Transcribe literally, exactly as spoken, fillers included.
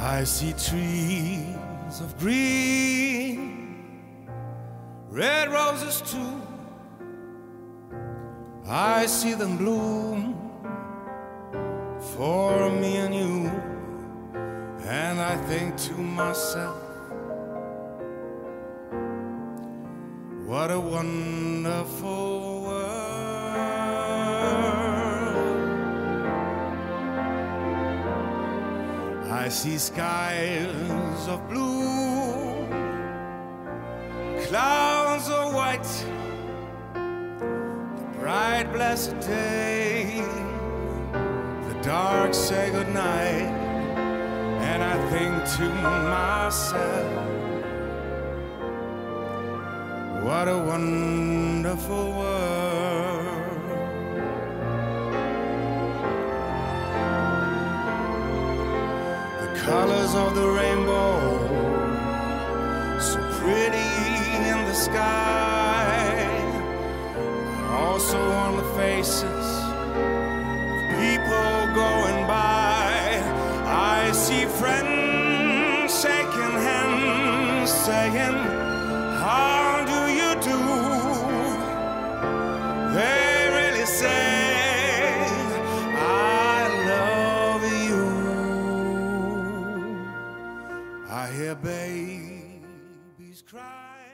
I see trees of green, red roses too. I see them bloom for me and you. And I think to myself, what a wonderful world. I see skies of blue, clouds of white, the bright blessed day, the dark say goodnight. And I think to myself, what a wonderful world. The colors of the rainbow, so pretty in the sky, also on the faces of people going by. I see friends shaking hands, saying, how do you do? They really say, I love you. I hear babies cry.